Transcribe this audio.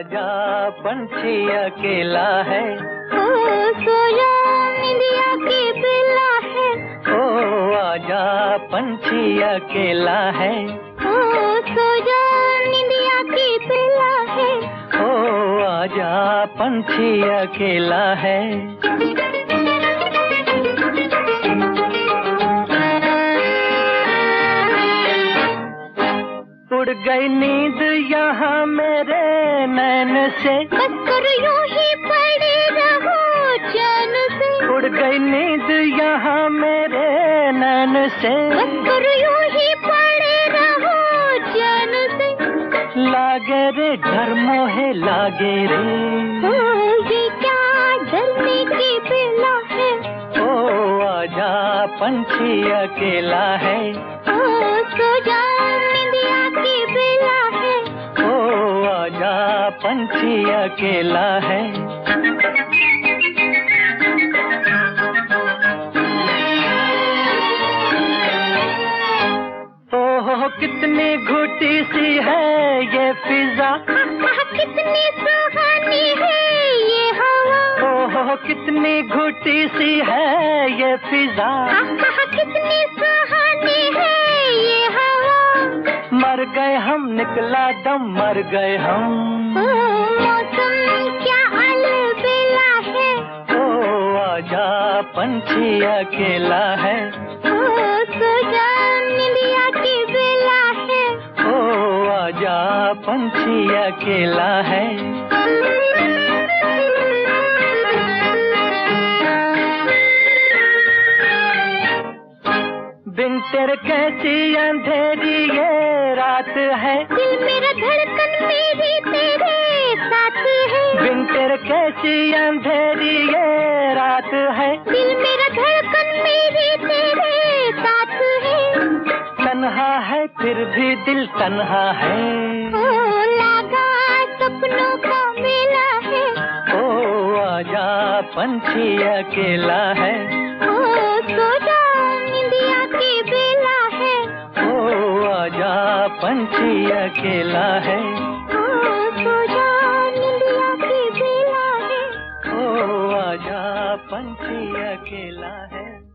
आजा पंछी अकेला है, ओ सो जा निंदिया की बेला है, ओ आजा पंछी अकेला है, ओ सो जा निंदिया की बेला है, ओ आजा पंछी अकेला है। उड़ गई नींद यहाँ मेरे नैन से, बस कर यूं ही पड़े रहो चैन से, उड़ गई नींद यहाँ मेरे नैन से, बस कर यूं ही पड़े रहो चैन से। लागे रे डर मोहे लागे रे, ओ ये क्या डरने की बेला है, ओ आजा पंछी अकेला है, ओ सो जा निंदिया की बेला है, ओ आजा पंछी अकेला है। ओह कितनी घुटी सी है ये फिजा, कितनी सुहानी है ये हवा, ओह कितनी घुटी सी है ये फिजा, कितनी सुहानी है ये हवा। मर गए हम निकला दम मर गए हम, मौसम क्या अलबेला है, ओ आजा पंछी अकेला है, ओ सो जा निंदिया की बेला है, ओ आजा पंछी अकेला है। बिन तेरे कैसी अंधेरी ये रात है, दिल मेरा धड़कन मेरी तेरे साथ है, बिन तेरे कैसी अंधेरी ये रात है, दिल मेरा धड़कन मेरी तेरे साथ है। तन्हा है फिर भी दिल तन्हा है, ओ लगा सपनों का मेला है, ओ आजा पंछी अकेला है, ओ सो जा निंदिया की बेला है, ओ आजा पंछी अकेला है, ओ सो जा निंदिया की बेला है। ओ आजा पंछी अकेला है।